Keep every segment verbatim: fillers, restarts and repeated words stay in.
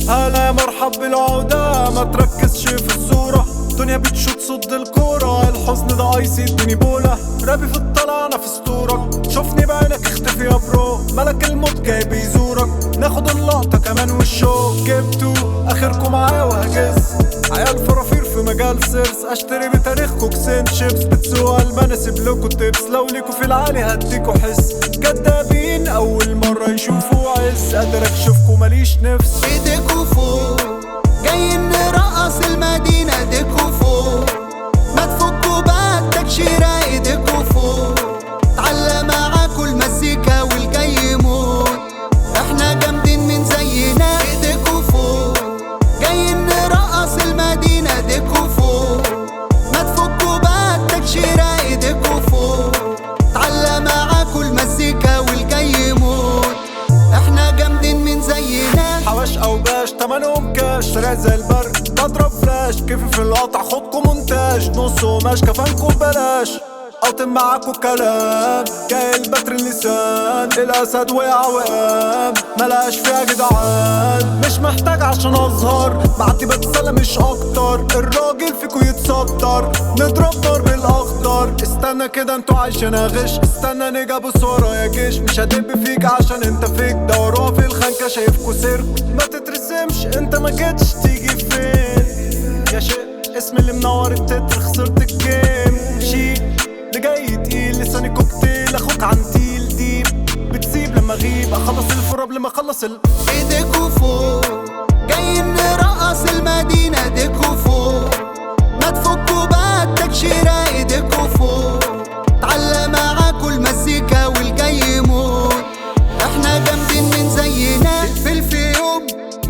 هلا مرحب بالعودة، ما تركزش في الصورة، الدنيا بتشوت صد الكورة، الحزن ده ايسي اديني بولا، رابي في الطلع انا في اسطورك، شوفني بعينك اختفي يا برو، ملك الموت جاي بيزورك، ناخد اللقطة كمان والشو، جبتو اخركم معايا وهجس، عيال فرافير في مجال سيرس، اشتري بتاريخكو كسين شيبس، بتسوق المان اسيب لكو تبس، لو ليكو في العالي هديكو حس، كدابين اول مرة يشوفوا عز، قادر اكشفكو ماليش نفس. ايديكوا فوق جايين نرقص المدينة، ايديكوا فوق ما تفكوا بقى التكشيرة، ايديكوا فوق تعلى معاكوا المزيكا والجاي يموت، احنا جامدين من زينا، ايديكوا فوق جايين نرقص المدينة، ايديكوا فوق ما تفكوا بقى التكشيرة، ايديكوا فوق تعلى معاكوا المزيكا والجاي يموت، احنا جامدين من زينا. حواش او باش تمنهم كاش، سريع زي البرق بضرب فلاش، كيفي في القطع خدكو مونتاج، نص قماش كفانكو ببلاش، اوطن معاكو كلام، جاي البتر اللسان، الاسد وقع وقام، ملقاش فيها جدعان، مش محتاج عشان اظهر، بعدي بتسلى مش اكتر، الراجل فيكو يتسطر، نضرب نار بالاخضر، استنى كده انتو عايشين اغش، استنى نيجا بص ورايا جيش، مش هدب فيك عشان انت فيك، دوروها في الخنكة شايفكو سيرك، ما تترسمش انت ما جيتش تيجي فين، يا شيء اسم اللي منور التتر، خسرت الجيم، شيك اللي جاي تقيل، لساني كوكتيل، اخوك عنتيل ديب، بتسيب لما اغيب، اخلص الفور قبل ما اخلص ال ايديكوا فوق جايين نرقص المدينة، ايديكوا فوق ما تفكوا بقى التكشيرة، ايديكوا فوق تعلى معاكوا المزيكا والجاي يموت، احنا جامدين من زينا، تقفل في يوم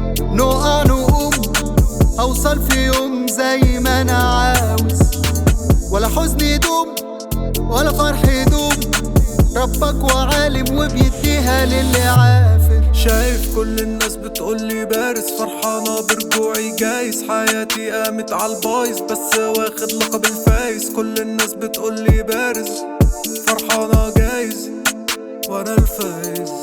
نقع نقوم، اوصل في يوم زي ما انا عاوز، ولا حزن يدوم ولا فرح يدوم، ربك وعالم وبيديها للي عافر. شايف كل الناس بتقولي بارز، فرحانة برجوعي جايز، حياتي قامت عالبايظ، بس واخد لقب الفايز، كل الناس بتقولي بارز، فرحانة جايز وانا الفايز.